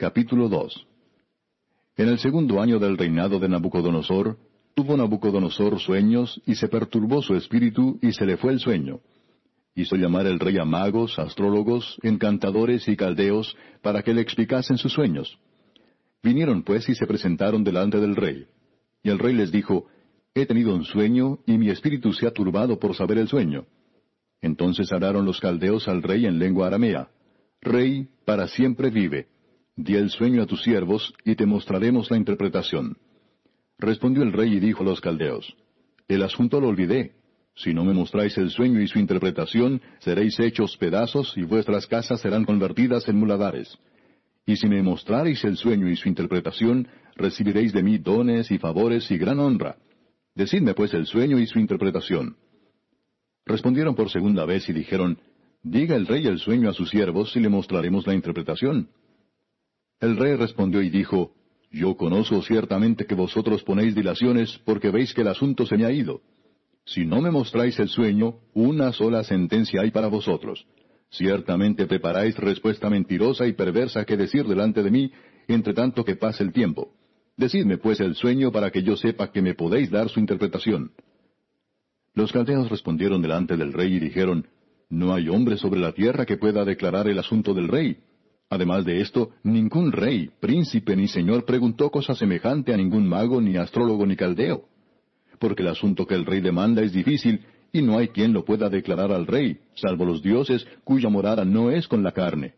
Capítulo 2. En el segundo año del reinado de Nabucodonosor, tuvo Nabucodonosor sueños, y se perturbó su espíritu, y se le fue el sueño. Hizo llamar el rey a magos, astrólogos, encantadores y caldeos, para que le explicasen sus sueños. Vinieron pues y se presentaron delante del rey. Y el rey les dijo, He tenido un sueño, y mi espíritu se ha turbado por saber el sueño. Entonces hablaron los caldeos al rey en lengua aramea. Rey, para siempre vive. Di el sueño a tus siervos, y te mostraremos la interpretación. Respondió el rey y dijo a los caldeos, El asunto lo olvidé. Si no me mostráis el sueño y su interpretación, seréis hechos pedazos, y vuestras casas serán convertidas en muladares. Y si me mostrareis el sueño y su interpretación, recibiréis de mí dones y favores y gran honra. Decidme pues el sueño y su interpretación. Respondieron por segunda vez y dijeron, Diga el rey el sueño a sus siervos, y le mostraremos la interpretación. El rey respondió y dijo, Yo conozco ciertamente que vosotros ponéis dilaciones, porque veis que el asunto se me ha ido. Si no me mostráis el sueño, una sola sentencia hay para vosotros. Ciertamente preparáis respuesta mentirosa y perversa que decir delante de mí, entre tanto que pase el tiempo. Decidme pues el sueño para que yo sepa que me podéis dar su interpretación. Los caldeos respondieron delante del rey y dijeron, No hay hombre sobre la tierra que pueda declarar el asunto del rey. Además de esto, ningún rey, príncipe ni señor preguntó cosa semejante a ningún mago, ni astrólogo, ni caldeo. Porque el asunto que el rey demanda es difícil, y no hay quien lo pueda declarar al rey, salvo los dioses, cuya morada no es con la carne.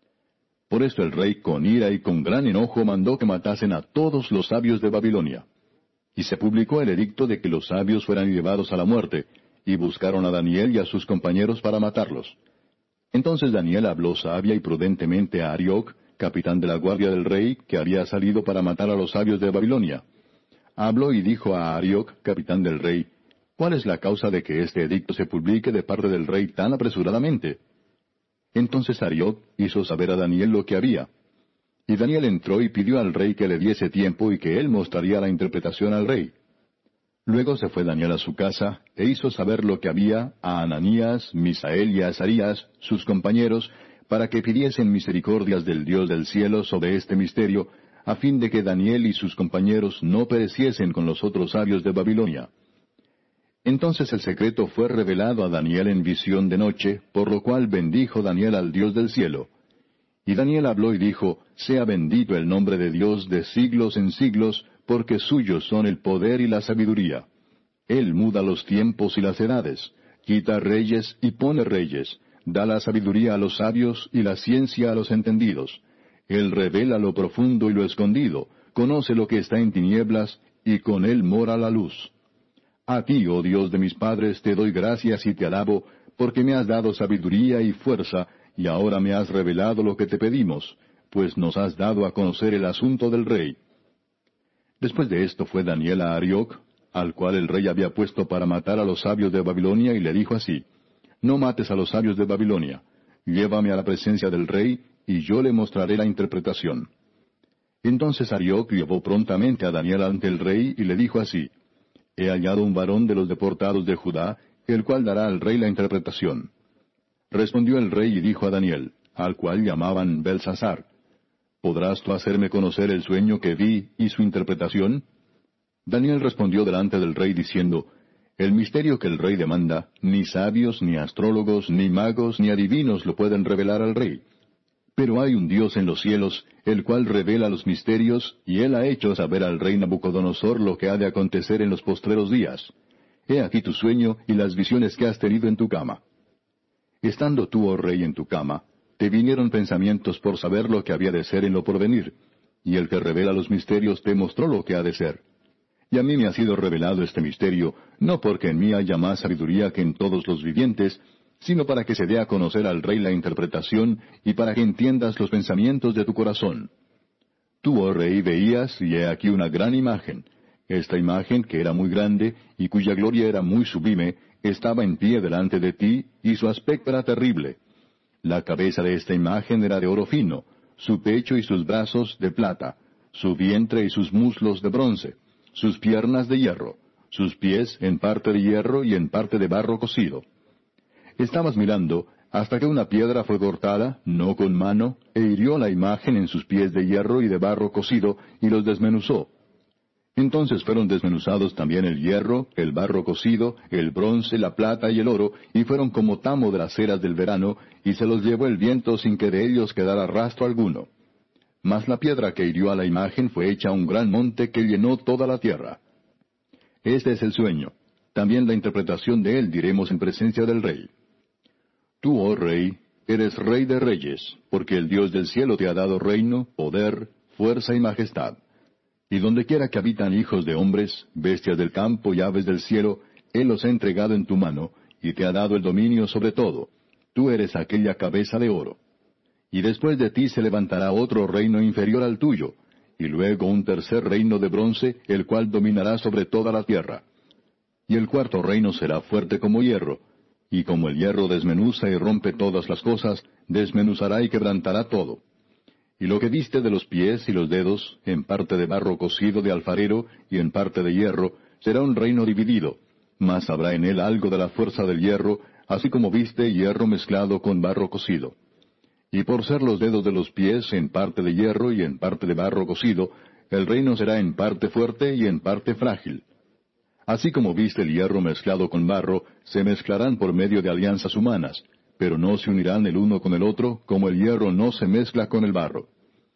Por esto el rey, con ira y con gran enojo, mandó que matasen a todos los sabios de Babilonia. Y se publicó el edicto de que los sabios fueran llevados a la muerte, y buscaron a Daniel y a sus compañeros para matarlos. Entonces Daniel habló sabia y prudentemente a Arioc, capitán de la guardia del rey, que había salido para matar a los sabios de Babilonia. Habló y dijo a Arioc, capitán del rey, ¿Cuál es la causa de que este edicto se publique de parte del rey tan apresuradamente? Entonces Arioc hizo saber a Daniel lo que había. Y Daniel entró y pidió al rey que le diese tiempo y que él mostraría la interpretación al rey. Luego se fue Daniel a su casa, e hizo saber lo que había a Ananías, Misael y a Azarías, sus compañeros, para que pidiesen misericordias del Dios del cielo sobre este misterio, a fin de que Daniel y sus compañeros no pereciesen con los otros sabios de Babilonia. Entonces el secreto fue revelado a Daniel en visión de noche, por lo cual bendijo Daniel al Dios del cielo. Y Daniel habló y dijo, Sea bendito el nombre de Dios de siglos en siglos, porque suyos son el poder y la sabiduría. Él muda los tiempos y las edades, quita reyes y pone reyes, da la sabiduría a los sabios y la ciencia a los entendidos. Él revela lo profundo y lo escondido, conoce lo que está en tinieblas, y con él mora la luz. A ti, oh Dios de mis padres, te doy gracias y te alabo, porque me has dado sabiduría y fuerza, y ahora me has revelado lo que te pedimos, pues nos has dado a conocer el asunto del rey. Después de esto fue Daniel a Arioc, al cual el rey había puesto para matar a los sabios de Babilonia, y le dijo así, No mates a los sabios de Babilonia, llévame a la presencia del rey, y yo le mostraré la interpretación. Entonces Arioc llevó prontamente a Daniel ante el rey, y le dijo así, He hallado un varón de los deportados de Judá, el cual dará al rey la interpretación. Respondió el rey y dijo a Daniel, al cual llamaban Belsasar, ¿Podrás tú hacerme conocer el sueño que vi y su interpretación? Daniel respondió delante del rey diciendo, El misterio que el rey demanda, ni sabios, ni astrólogos, ni magos, ni adivinos lo pueden revelar al rey. Pero hay un Dios en los cielos, el cual revela los misterios, y él ha hecho saber al rey Nabucodonosor lo que ha de acontecer en los postreros días. He aquí tu sueño y las visiones que has tenido en tu cama. Estando tú, oh rey, en tu cama, te vinieron pensamientos por saber lo que había de ser en lo porvenir, y el que revela los misterios te mostró lo que ha de ser. Y a mí me ha sido revelado este misterio, no porque en mí haya más sabiduría que en todos los vivientes, sino para que se dé a conocer al rey la interpretación, y para que entiendas los pensamientos de tu corazón. Tú, oh rey, veías, y he aquí una gran imagen. Esta imagen, que era muy grande, y cuya gloria era muy sublime, estaba en pie delante de ti, y su aspecto era terrible. La cabeza de esta imagen era de oro fino, su pecho y sus brazos de plata, su vientre y sus muslos de bronce, sus piernas de hierro, sus pies en parte de hierro y en parte de barro cocido. Estabas mirando, hasta que una piedra fue cortada, no con mano, e hirió la imagen en sus pies de hierro y de barro cocido, y los desmenuzó. Entonces fueron desmenuzados también el hierro, el barro cocido, el bronce, la plata y el oro, y fueron como tamo de las eras del verano, y se los llevó el viento sin que de ellos quedara rastro alguno. Mas la piedra que hirió a la imagen fue hecha un gran monte que llenó toda la tierra. Este es el sueño. También la interpretación de él diremos en presencia del rey. Tú, oh rey, eres rey de reyes, porque el Dios del cielo te ha dado reino, poder, fuerza y majestad. Y donde quiera que habitan hijos de hombres, bestias del campo y aves del cielo, Él los ha entregado en tu mano, y te ha dado el dominio sobre todo. Tú eres aquella cabeza de oro. Y después de ti se levantará otro reino inferior al tuyo, y luego un tercer reino de bronce, el cual dominará sobre toda la tierra. Y el cuarto reino será fuerte como hierro, y como el hierro desmenuza y rompe todas las cosas, desmenuzará y quebrantará todo. Y lo que viste de los pies y los dedos, en parte de barro cocido de alfarero y en parte de hierro, será un reino dividido, mas habrá en él algo de la fuerza del hierro, así como viste hierro mezclado con barro cocido. Y por ser los dedos de los pies en parte de hierro y en parte de barro cocido, el reino será en parte fuerte y en parte frágil. Así como viste el hierro mezclado con barro, se mezclarán por medio de alianzas humanas, pero no se unirán el uno con el otro, como el hierro no se mezcla con el barro.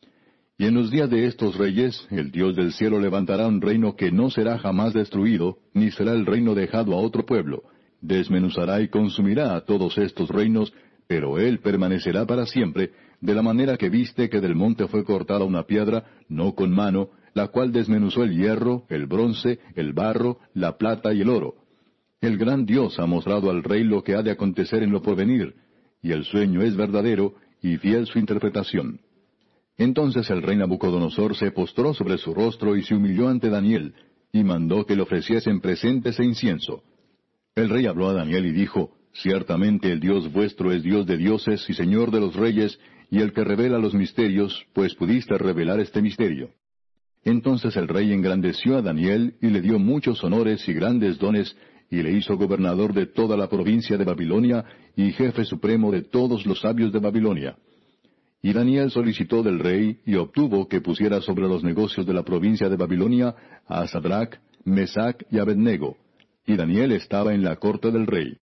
Y en los días de estos reyes, el Dios del cielo levantará un reino que no será jamás destruido, ni será el reino dejado a otro pueblo. Desmenuzará y consumirá a todos estos reinos, pero él permanecerá para siempre, de la manera que viste que del monte fue cortada una piedra, no con mano, la cual desmenuzó el hierro, el bronce, el barro, la plata y el oro. El gran Dios ha mostrado al rey lo que ha de acontecer en lo porvenir, y el sueño es verdadero, y fiel su interpretación. Entonces el rey Nabucodonosor se postró sobre su rostro y se humilló ante Daniel, y mandó que le ofreciesen presentes e incienso. El rey habló a Daniel y dijo, Ciertamente el Dios vuestro es Dios de dioses y Señor de los reyes, y el que revela los misterios, pues pudiste revelar este misterio. Entonces el rey engrandeció a Daniel, y le dio muchos honores y grandes dones, y le hizo gobernador de toda la provincia de Babilonia, y jefe supremo de todos los sabios de Babilonia. Y Daniel solicitó del rey, y obtuvo que pusiera sobre los negocios de la provincia de Babilonia a Sadrach, Mesach y Abednego. Y Daniel estaba en la corte del rey.